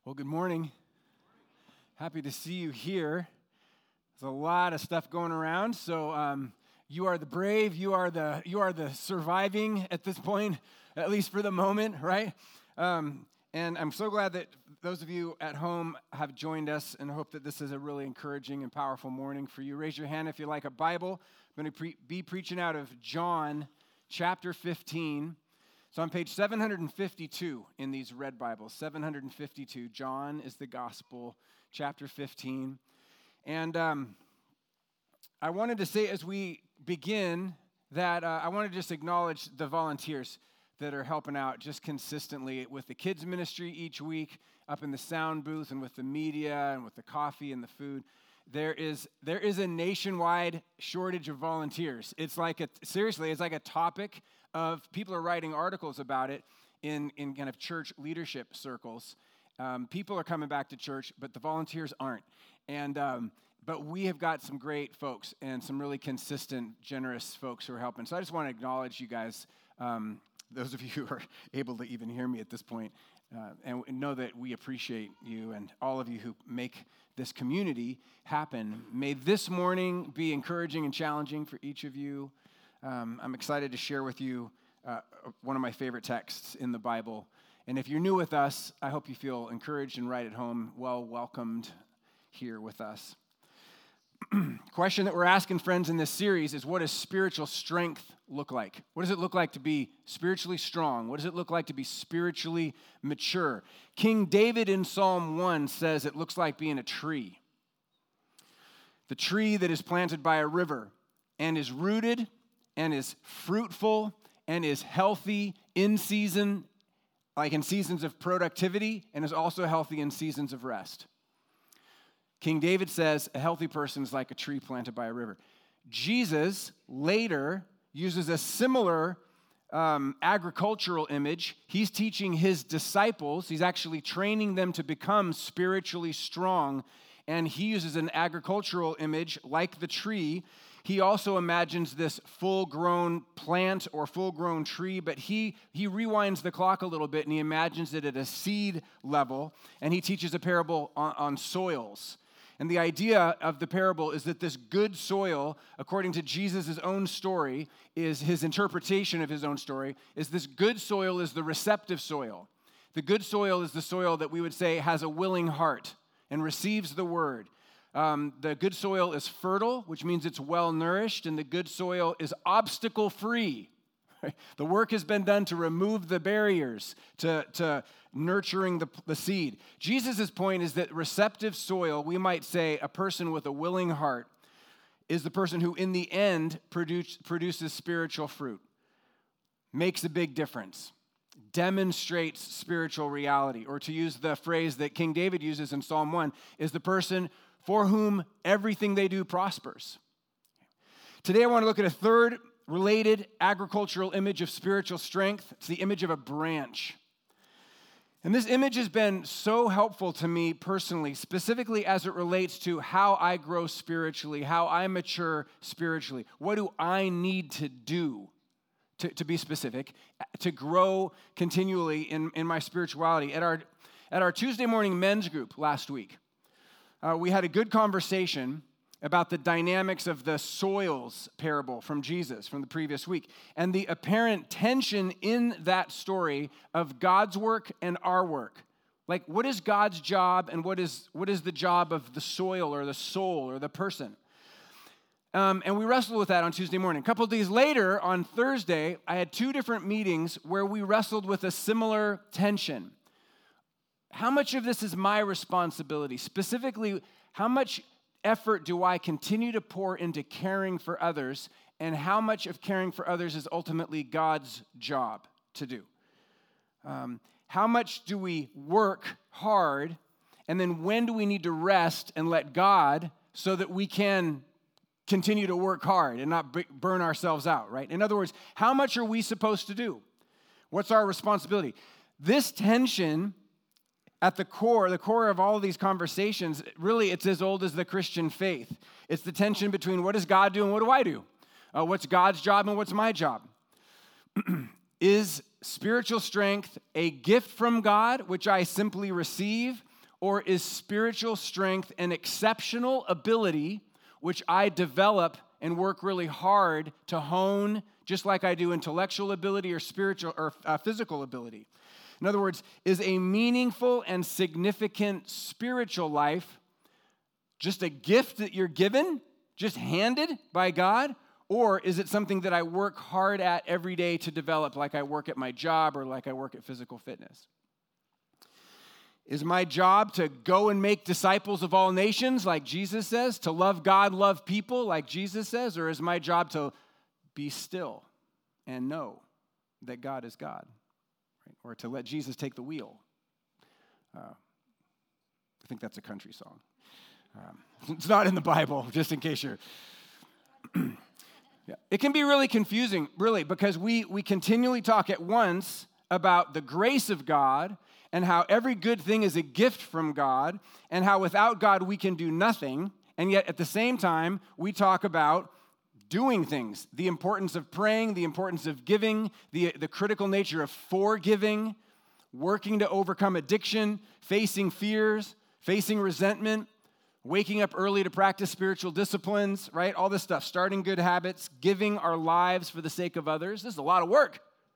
Well, good morning. Happy to see you here. There's a lot of stuff going around, so you are the brave, you are the surviving at this point, at least for the moment, right? And I'm so glad that those of you at home have joined us, and I hope that this is a really encouraging and powerful morning for you. Raise your hand if you like a Bible. I'm going to be preaching out of John chapter 15. So on page 752 in these red Bibles, 752, John is the gospel, chapter 15. And I wanted to say as we begin that I want to just acknowledge the volunteers that are helping out just consistently with the kids ministry each week, up in the sound booth and with the media and with the coffee and the food. There is a nationwide shortage of volunteers. It's like a topic of people are writing articles about it in kind of church leadership circles. People are coming back to church, but the volunteers aren't. And but we have got some great folks and some really consistent, generous folks who are helping. So I just want to acknowledge you guys, those of you who are able to even hear me at this point, and know that we appreciate you and all of you who make this community happen. May this morning be encouraging and challenging for each of you. I'm excited to share with you one of my favorite texts in the Bible. And if you're new with us, I hope you feel encouraged and right at home, well welcomed here with us. Question that we're asking, friends, in this series is, what does spiritual strength look like? What does it look like to be spiritually strong? What does it look like to be spiritually mature? King David in Psalm 1 says it looks like being a tree. The tree that is planted by a river and is rooted and is fruitful and is healthy in season, like in seasons of productivity, and is also healthy in seasons of rest. King David says a healthy person is like a tree planted by a river. Jesus later uses a similar agricultural image. He's teaching his disciples. He's actually training them to become spiritually strong, and he uses an agricultural image like the tree. He also imagines this full-grown plant or full-grown tree, but he rewinds the clock a little bit, and he imagines it at a seed level, and he teaches a parable on soils. And the idea of the parable is that this good soil, according to Jesus' own story, is his interpretation of his own story, is this good soil is the receptive soil. The good soil is the soil that we would say has a willing heart and receives the word. The good soil is fertile, which means it's well-nourished, and the good soil is obstacle-free. Right? The work has been done to remove the barriers to nurturing the seed. Jesus' point is that receptive soil, we might say a person with a willing heart, is the person who in the end produces spiritual fruit, makes a big difference, demonstrates spiritual reality, or to use the phrase that King David uses in Psalm 1, is the person for whom everything they do prospers. Today I want to look at a third related agricultural image of spiritual strength. It's the image of a branch. And this image has been so helpful to me personally, specifically as it relates to how I grow spiritually, how I mature spiritually. What do I need to do, to be specific, to grow continually in my spirituality? At our Tuesday morning men's group last week, we had a good conversation about the dynamics of the soils parable from Jesus from the previous week, and the apparent tension in that story of God's work and our work. Like, what is God's job and what is the job of the soil or the soul or the person? And we wrestled with that on Tuesday morning. A couple of days later, on Thursday, I had two different meetings where we wrestled with a similar tension. How much of this is my responsibility? Specifically, how much effort do I continue to pour into caring for others, and how much of caring for others is ultimately God's job to do? How much do we work hard, and then when do we need to rest and let God so that we can continue to work hard and not burn ourselves out, right? In other words, how much are we supposed to do? What's our responsibility? This tension at the core of all of these conversations, really it's as old as the Christian faith. It's the tension between what does God do and what do I do? What's God's job and what's my job? Is spiritual strength a gift from God, which I simply receive, Or is spiritual strength an exceptional ability which I develop and work really hard to hone, just like I do intellectual ability or spiritual or physical ability? In other words, is a meaningful and significant spiritual life just a gift that you're given, just handed by God? Or is it something that I work hard at every day to develop, like I work at my job or like I work at physical fitness? Is my job to go and make disciples of all nations, like Jesus says, to love God, love people, like Jesus says? Or is my job to be still and know that God is God? Right? Or to let Jesus take the wheel? I think that's a country song. It's not in the Bible, just in case you're... Yeah. It can be really confusing, really, because we continually talk at once about the grace of God and how every good thing is a gift from God and how without God we can do nothing, and yet at the same time we talk about doing things, the importance of praying, the importance of giving, the critical nature of forgiving, working to overcome addiction, facing fears, facing resentment, waking up early to practice spiritual disciplines, right? All this stuff, starting good habits, giving our lives for the sake of others. This is a lot of work.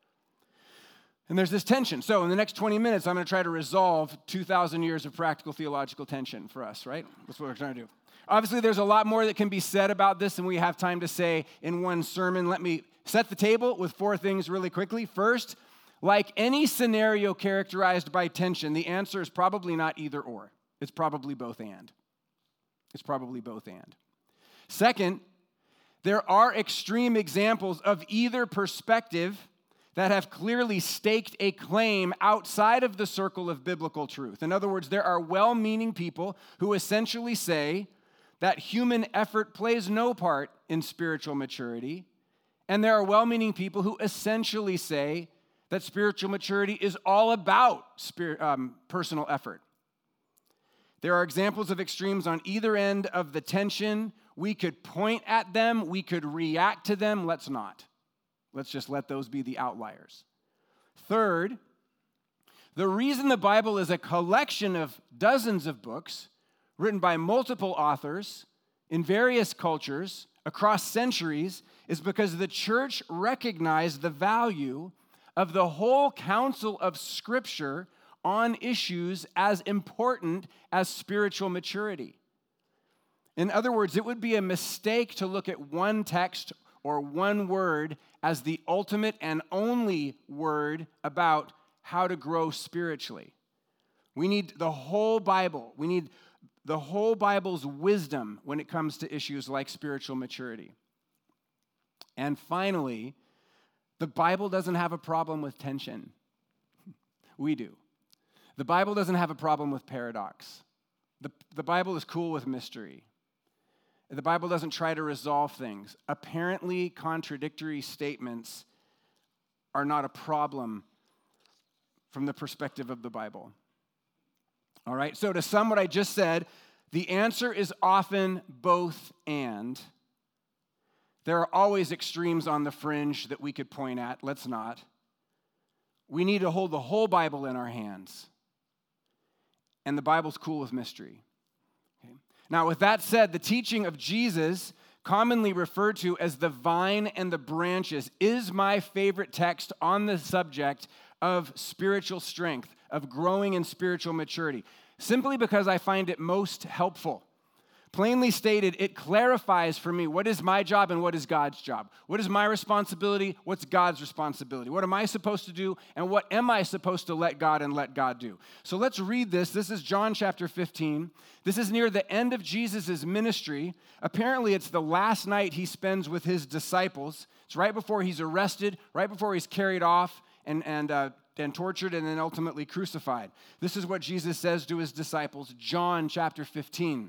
And there's this tension. So in the next 20 minutes, I'm going to try to resolve 2,000 years of practical theological tension for us, right? That's what we're trying to do. Obviously, there's a lot more that can be said about this than we have time to say in one sermon. Let me set the table with 4 things really quickly. First, like any scenario characterized by tension, the answer is probably not either or. It's probably both and. It's probably both and. Second, there are extreme examples of either perspective that have clearly staked a claim outside of the circle of biblical truth. In other words, there are well-meaning people who essentially say that human effort plays no part in spiritual maturity, and there are well-meaning people who essentially say that spiritual maturity is all about personal effort. There are examples of extremes on either end of the tension. We could point at them. We could react to them. Let's not. Let's just let those be the outliers. Third, the reason the Bible is a collection of dozens of books written by multiple authors in various cultures across centuries is because the church recognized the value of the whole counsel of Scripture on issues as important as spiritual maturity. In other words, it would be a mistake to look at one text or one word as the ultimate and only word about how to grow spiritually. We need the whole Bible. We need the whole Bible's wisdom when it comes to issues like spiritual maturity. And finally, the Bible doesn't have a problem with tension. We do. The Bible doesn't have a problem with paradox. The Bible is cool with mystery. The Bible doesn't try to resolve things. Apparently contradictory statements are not a problem from the perspective of the Bible. All right, so to sum what I just said, the answer is often both and. There are always extremes on the fringe that we could point at. Let's not. We need to hold the whole Bible in our hands. And the Bible's cool with mystery. Okay? Now, with that said, the teaching of Jesus, commonly referred to as the vine and the branches, is my favorite text on the subject of spiritual strength, of growing in spiritual maturity, simply because I find it most helpful. Plainly stated, it clarifies for me what is my job and what is God's job. What is my responsibility? What's God's responsibility? What am I supposed to do? And what am I supposed to let God and let God do? So let's read this. This is John chapter 15. This is near the end of Jesus' ministry. Apparently, it's the last night he spends with his disciples. It's right before he's arrested, right before he's carried off and tortured and then ultimately crucified. This is what Jesus says to his disciples, John chapter 15.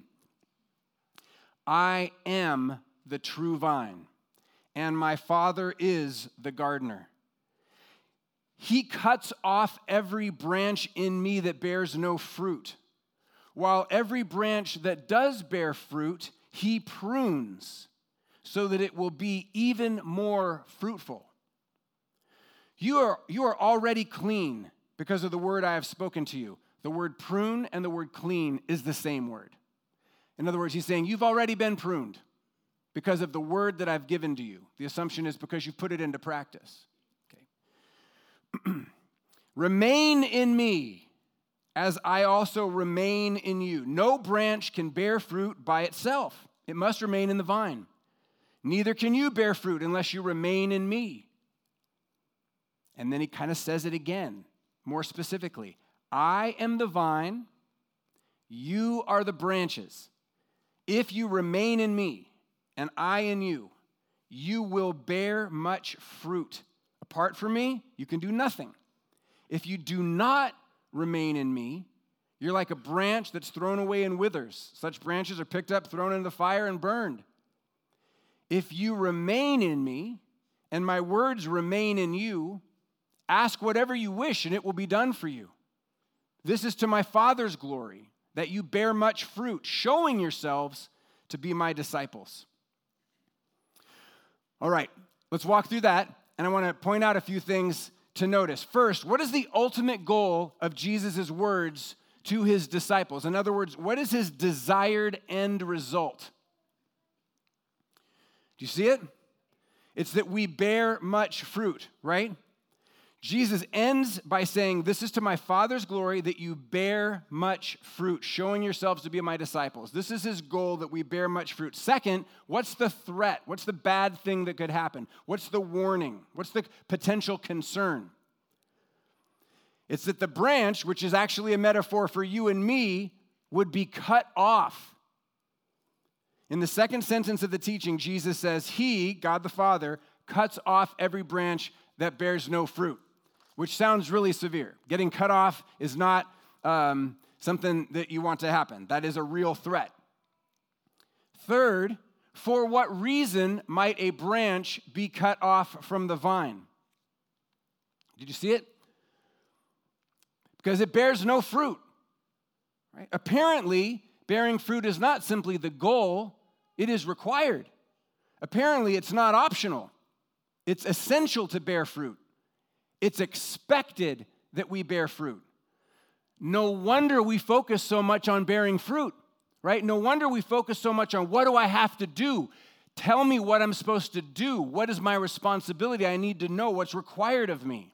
I am the true vine, and my Father is the gardener. He cuts off every branch in me that bears no fruit, while every branch that does bear fruit, he prunes, so that it will be even more fruitful. You are already clean because of the word I have spoken to you. the word prune and the word clean is the same word. In other words, he's saying, you've already been pruned because of the word that I've given to you. The assumption is because you've put it into practice. Okay. Remain in me, as I also remain in you. No branch can bear fruit by itself. It must remain in the vine. Neither can you bear fruit unless you remain in me. And then he kind of says it again, more specifically. I am the vine, you are the branches. If you remain in me, and I in you, you will bear much fruit. Apart from me, you can do nothing. If you do not remain in me, you're like a branch that's thrown away and withers. Such branches are picked up, thrown into the fire, and burned. If you remain in me, and my words remain in you, ask whatever you wish, and it will be done for you. This is to my Father's glory, that you bear much fruit, showing yourselves to be my disciples. All right, let's walk through that, and I want to point out a few things to notice. First, what is the ultimate goal of Jesus' words to his disciples? In other words, what is his desired end result? Do you see it? It's that we bear much fruit, right? Jesus ends by saying, this is to my Father's glory that you bear much fruit, showing yourselves to be my disciples. This is his goal, that we bear much fruit. Second, what's the threat? What's the bad thing that could happen? What's the warning? What's the potential concern? It's that the branch, which is actually a metaphor for you and me, would be cut off. In the second sentence of the teaching, Jesus says, he, God the Father, cuts off every branch that bears no fruit, which sounds really severe. Getting cut off is not something that you want to happen. That is a real threat. Third, for what reason might a branch be cut off from the vine? Did you see it? Because it bears no fruit. Right? Apparently, bearing fruit is not simply the goal, it is required. Apparently, it's not optional. It's essential to bear fruit. It's expected that we bear fruit. No wonder we focus so much on bearing fruit, right? No wonder we focus so much on what do I have to do? Tell me what I'm supposed to do. What is my responsibility? I need to know what's required of me.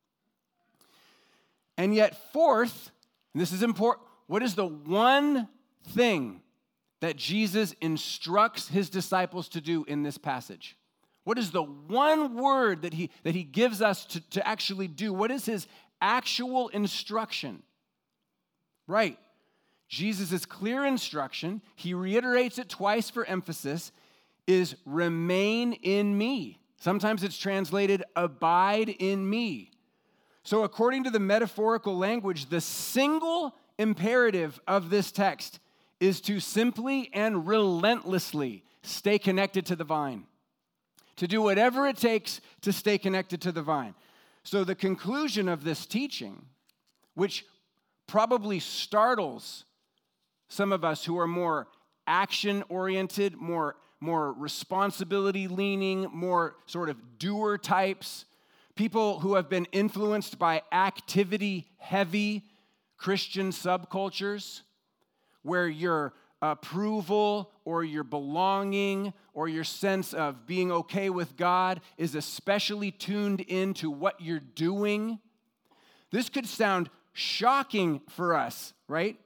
And yet, fourth, and this is important, what is the one thing that Jesus instructs his disciples to do in this passage? What is the one word that he gives us to actually do? What is his actual instruction? Right. Jesus' clear instruction, he reiterates it twice for emphasis, is remain in me. Sometimes it's translated abide in me. So according to the metaphorical language, the single imperative of this text is to simply and relentlessly stay connected to the vine. To do whatever it takes to stay connected to the vine. So the conclusion of this teaching, which probably startles some of us who are more action-oriented, more responsibility-leaning, more sort of doer types, people who have been influenced by activity-heavy Christian subcultures, where your approval or your belonging or your sense of being okay with God is especially tuned into what you're doing. This could sound shocking for us, right?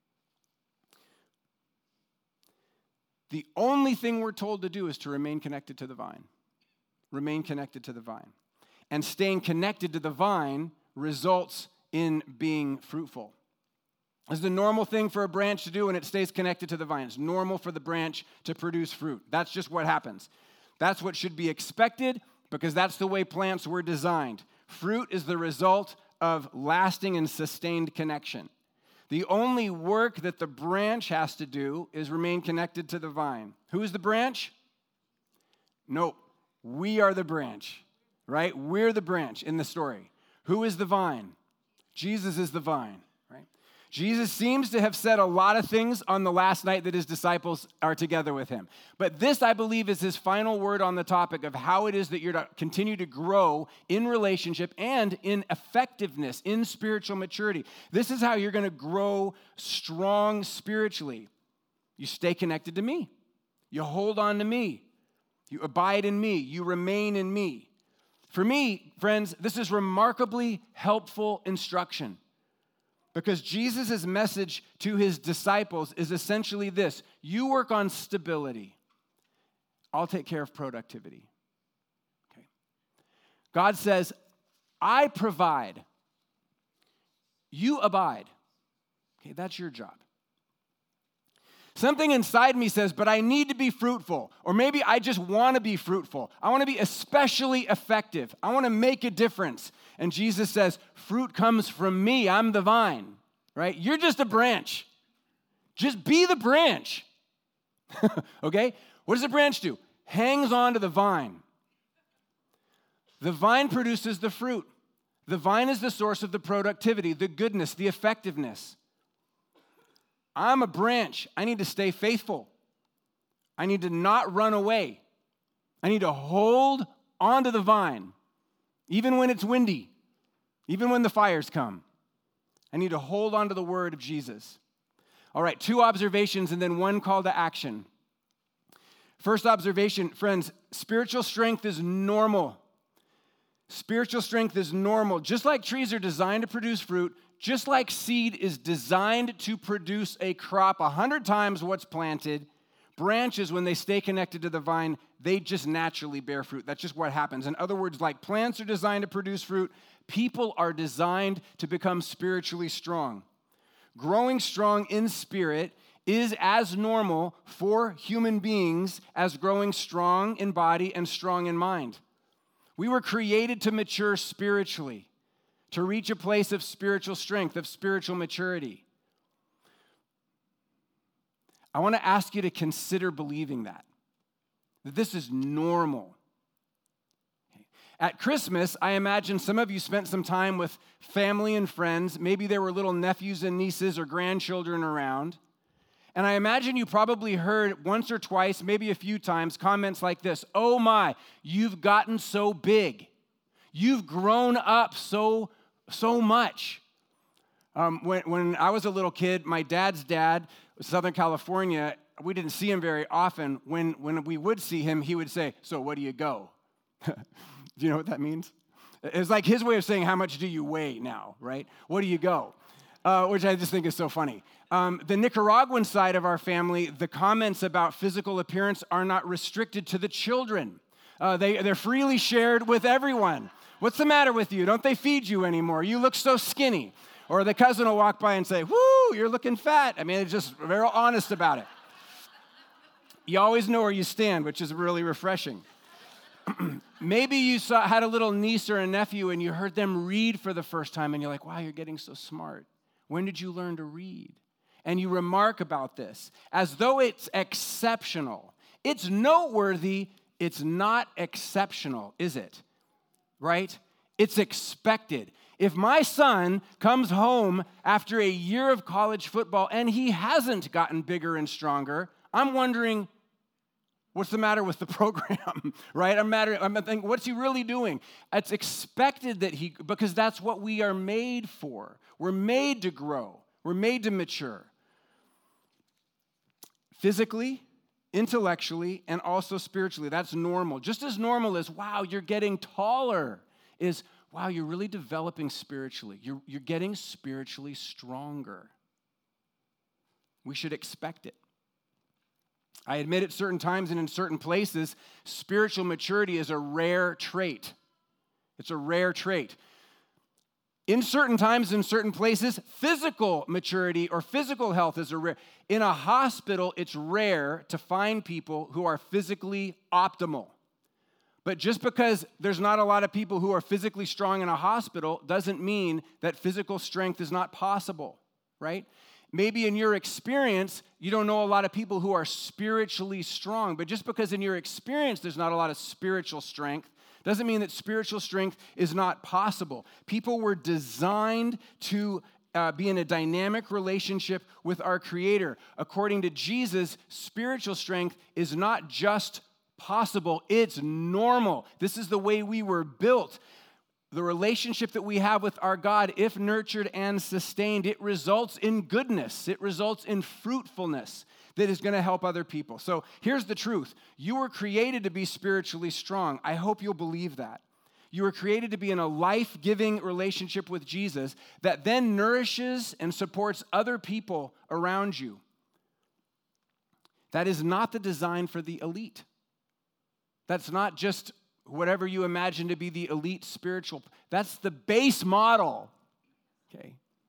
The only thing we're told to do is to remain connected to the vine. Remain connected to the vine. And staying connected to the vine results in being fruitful. It's the normal thing for a branch to do when it stays connected to the vine. It's normal for the branch to produce fruit. That's just what happens. That's what should be expected because that's the way plants were designed. Fruit is the result of lasting and sustained connection. The only work that the branch has to do is remain connected to the vine. Who is the branch? Nope. We are the branch, right? We're the branch in the story. Who is the vine? Jesus is the vine. Jesus seems to have said a lot of things on the last night that his disciples are together with him. But this, I believe, is his final word on the topic of how it is that you're to continue to grow in relationship and in effectiveness, in spiritual maturity. This is how you're going to grow strong spiritually. You stay connected to me. You hold on to me. You abide in me. You remain in me. For me, friends, this is remarkably helpful instruction. Because Jesus' message to his disciples is essentially this: you work on stability, I'll take care of productivity. Okay. God says, I provide, you abide. Okay, that's your job. Something inside me says, but I need to be fruitful. Or maybe I just want to be fruitful. I want to be especially effective. I want to make a difference. And Jesus says, fruit comes from me. I'm the vine, right? You're just a branch. Just be the branch. Okay? What does the branch do? Hangs on to the vine. The vine produces the fruit. The vine is the source of the productivity, the goodness, the effectiveness. I'm a branch. I need to stay faithful. I need to not run away. I need to hold onto the vine, even when it's windy, even when the fires come. I need to hold on to the word of Jesus. All right, 2 observations and then 1 call to action. First observation, friends, spiritual strength is normal. Spiritual strength is normal. Just like trees are designed to produce fruit, just like seed is designed to produce a crop 100 times what's planted, branches, when they stay connected to the vine, they just naturally bear fruit. That's just what happens. In other words, like plants are designed to produce fruit, people are designed to become spiritually strong. Growing strong in spirit is as normal for human beings as growing strong in body and strong in mind. We were created to mature spiritually, to reach a place of spiritual strength, of spiritual maturity. I want to ask you to consider believing that this is normal. Okay. At Christmas, I imagine some of you spent some time with family and friends. Maybe there were little nephews and nieces or grandchildren around. And I imagine you probably heard once or twice, maybe a few times, comments like this: oh my, you've gotten so big. You've grown up so much. When I was a little kid, my dad's dad, Southern California, we didn't see him very often. When we would see him, he would say, so where do you go? Do you know what that means? It's like his way of saying, how much do you weigh now, right? Where do you go? Which I just think is so funny. The Nicaraguan side of our family, the comments about physical appearance are not restricted to the children. They're freely shared with everyone. What's the matter with you? Don't they feed you anymore? You look so skinny. Or the cousin will walk by and say, whoo, you're looking fat. I mean, it's just very honest about it. You always know where you stand, which is really refreshing. Maybe you had a little niece or a nephew and you heard them read for the first time and you're like, wow, you're getting so smart. When did you learn to read? And you remark about this as though it's exceptional. It's noteworthy. It's not exceptional, is it? Right? It's expected. If my son comes home after a year of college football and he hasn't gotten bigger and stronger, I'm wondering, what's the matter with the program, right? I'm thinking, what's he really doing? It's expected that because that's what we are made for. We're made to grow. We're made to mature. Physically, intellectually, and also spiritually. That's normal. Just as normal as, wow, you're getting taller, is, wow, you're really developing spiritually. You're getting spiritually stronger. We should expect it. I admit at certain times and in certain places, spiritual maturity is a rare trait. It's a rare trait. In certain times, in certain places, physical maturity or physical health is a rare. In a hospital, it's rare to find people who are physically optimal. But just because there's not a lot of people who are physically strong in a hospital doesn't mean that physical strength is not possible, right? Maybe in your experience, you don't know a lot of people who are spiritually strong, but just because in your experience there's not a lot of spiritual strength doesn't mean that spiritual strength is not possible. People were designed to be in a dynamic relationship with our Creator. According to Jesus, spiritual strength is not just possible, it's normal. This is the way we were built. The relationship that we have with our God, if nurtured and sustained, it results in goodness. It results in fruitfulness that is going to help other people. So here's the truth. You were created to be spiritually strong. I hope you'll believe that. You were created to be in a life-giving relationship with Jesus that then nourishes and supports other people around you. That is not the design for the elite. That's not just whatever you imagine to be the elite spiritual. That's the base model. Okay?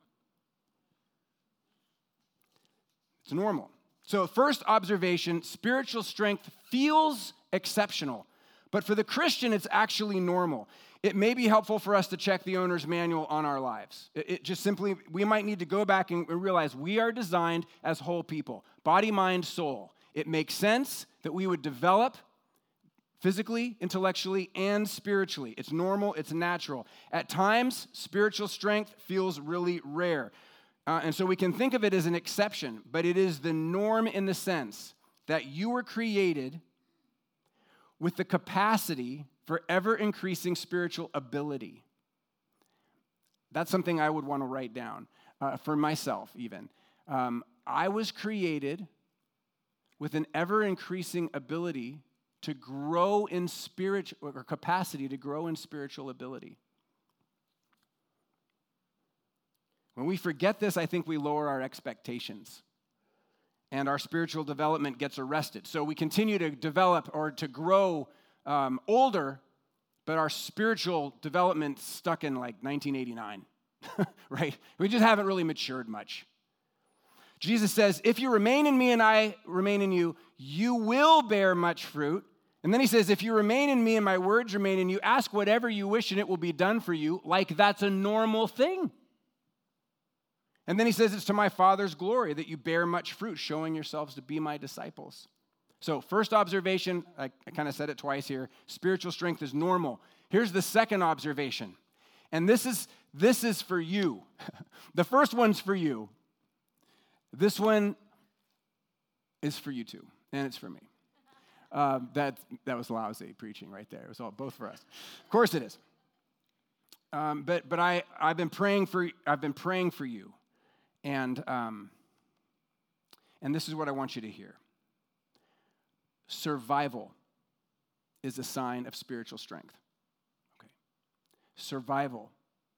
It's normal. So first observation, spiritual strength feels exceptional. But for the Christian, it's actually normal. It may be helpful for us to check the owner's manual on our lives. It just simply, we might need to go back and realize we are designed as whole people. Body, mind, soul. It makes sense that we would develop physically, intellectually, and spiritually. It's normal, it's natural. At times, spiritual strength feels really rare. And so we can think of it as an exception, but it is the norm in the sense that you were created with the capacity for ever-increasing spiritual ability. That's something I would want to write down for myself even. I was created with an ever-increasing ability to grow in spiritual, or capacity to grow in spiritual ability. When we forget this, I think we lower our expectations, and our spiritual development gets arrested. So we continue to develop or to grow older, but our spiritual development stuck in like 1989, right? We just haven't really matured much. Jesus says, if you remain in me and I remain in you, you will bear much fruit. And then he says, if you remain in me and my words remain in you, ask whatever you wish and it will be done for you, like that's a normal thing. And then he says, it's to my Father's glory that you bear much fruit, showing yourselves to be my disciples. So first observation, I kind of said it twice here, spiritual strength is normal. Here's the second observation, and this is for you. The first one's for you. This one is for you too, and it's for me. That was lousy preaching right there. It was all both for us. Of course it is. But I've been praying for you, and this is what I want you to hear. Survival is a sign of spiritual strength. Okay. Survival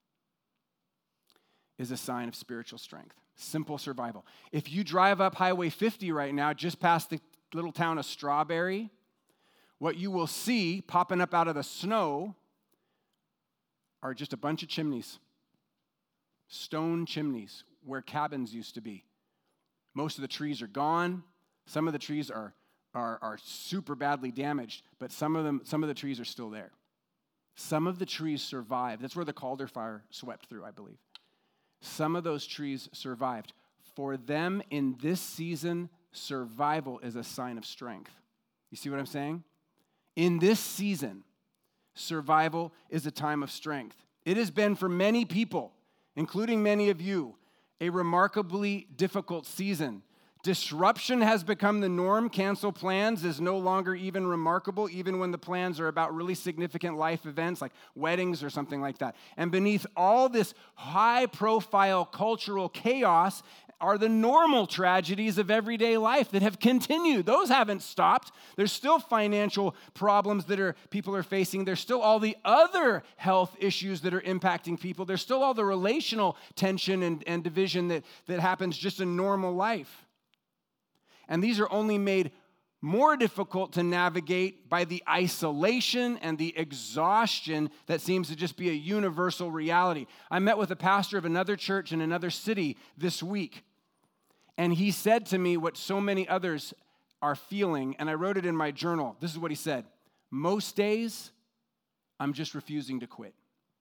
is a sign of spiritual strength. Simple survival. If you drive up Highway 50 right now, just past the little town of Strawberry, what you will see popping up out of the snow are just a bunch of chimneys. Stone chimneys where cabins used to be. Most of the trees are gone. Some of the trees are super badly damaged, but some of the trees are still there. Some of the trees survived. That's where the Calder fire swept through, I believe. Some of those trees survived. For them in this season, survival is a sign of strength. You see what I'm saying? In this season, survival is a time of strength. It has been for many people, including many of you, a remarkably difficult season. Disruption has become the norm. Cancel plans is no longer even remarkable, even when the plans are about really significant life events like weddings or something like that. And beneath all this high-profile cultural chaos are the normal tragedies of everyday life that have continued. Those haven't stopped. There's still financial problems that people are facing. There's still all the other health issues that are impacting people. There's still all the relational tension and division that happens just in normal life. And these are only made more difficult to navigate by the isolation and the exhaustion that seems to just be a universal reality. I met with a pastor of another church in another city this week, and he said to me what so many others are feeling, and I wrote it in my journal. This is what he said. Most days, I'm just refusing to quit.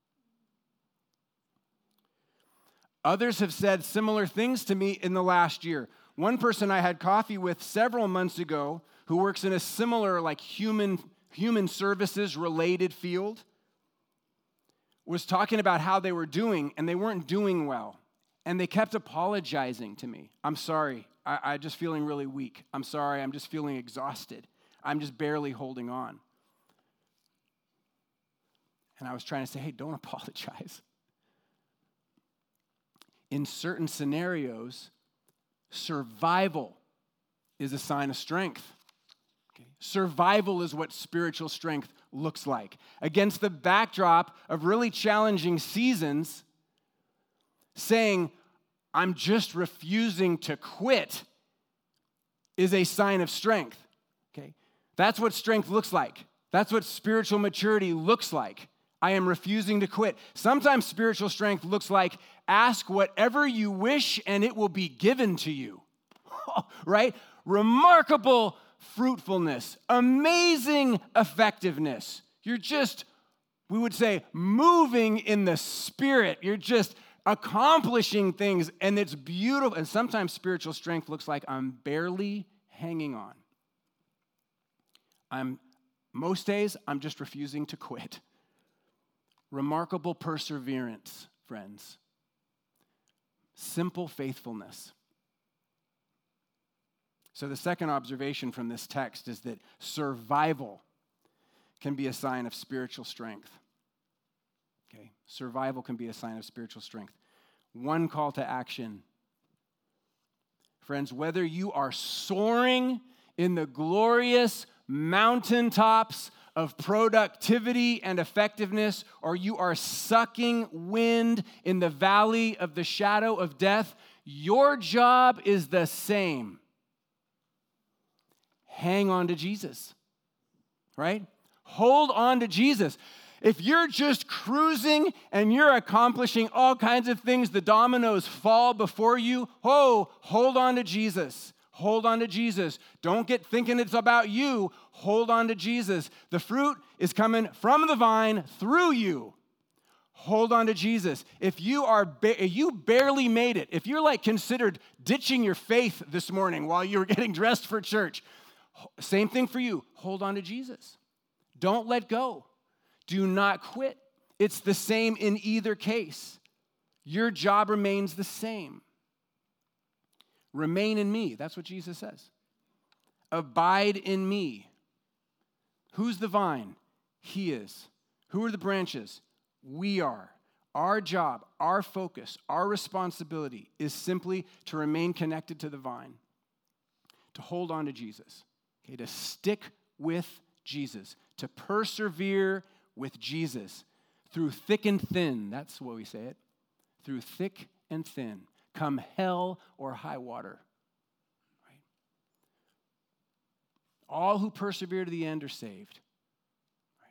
Others have said similar things to me in the last year. One person I had coffee with several months ago who works in a similar like human services related field was talking about how they were doing, and they weren't doing well. And they kept apologizing to me. I'm sorry. I'm just feeling really weak. I'm sorry. I'm just feeling exhausted. I'm just barely holding on. And I was trying to say, hey, don't apologize. In certain scenarios, survival is a sign of strength. Okay? Survival is what spiritual strength looks like. Against the backdrop of really challenging seasons, saying, I'm just refusing to quit is a sign of strength. Okay? That's what strength looks like. That's what spiritual maturity looks like. I am refusing to quit. Sometimes spiritual strength looks like ask whatever you wish and it will be given to you. Right? Remarkable fruitfulness, amazing effectiveness. You're just, we would say, moving in the Spirit. You're just accomplishing things, and it's beautiful. And sometimes spiritual strength looks like I'm barely hanging on. Most days, I'm just refusing to quit. Remarkable perseverance, friends. Simple faithfulness. So the second observation from this text is that survival can be a sign of spiritual strength. Okay? Survival can be a sign of spiritual strength. One call to action. Friends, whether you are soaring in the glorious mountaintops of productivity and effectiveness, or you are sucking wind in the valley of the shadow of death, your job is the same. Hang on to Jesus, right? Hold on to Jesus. If you're just cruising and you're accomplishing all kinds of things, the dominoes fall before you, hold on to Jesus. Hold on to Jesus. Don't get thinking it's about you. Hold on to Jesus. The fruit is coming from the vine through you. Hold on to Jesus. If you you barely made it, if you're like considered ditching your faith this morning while you were getting dressed for church, same thing for you. Hold on to Jesus. Don't let go. Do not quit. It's the same in either case. Your job remains the same. Remain in me. That's what Jesus says. Abide in me. Who's the vine? He is. Who are the branches? We are. Our job, our focus, our responsibility is simply to remain connected to the vine, to hold on to Jesus, okay, to stick with Jesus, to persevere with Jesus through thick and thin. That's what we say it. Through thick and thin. Come hell or high water. Right? All who persevere to the end are saved. Right?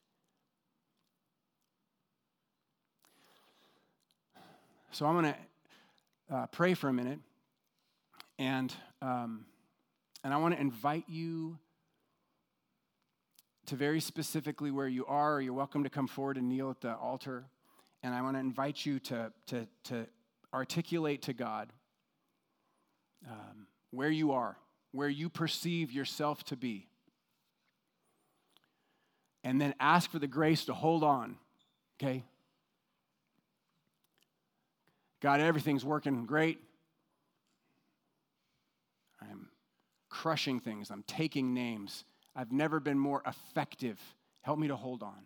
So I'm going to pray for a minute, and I want to invite you to very specifically where you are. You're welcome to come forward and kneel at the altar, and I want to invite you to articulate to God where you are, where you perceive yourself to be. And then ask for the grace to hold on, okay? God, everything's working great. I'm crushing things. I'm taking names. I've never been more effective. Help me to hold on.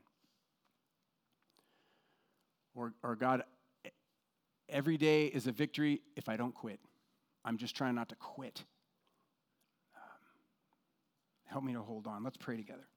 Or God, every day is a victory if I don't quit. I'm just trying not to quit. Help me to hold on. Let's pray together.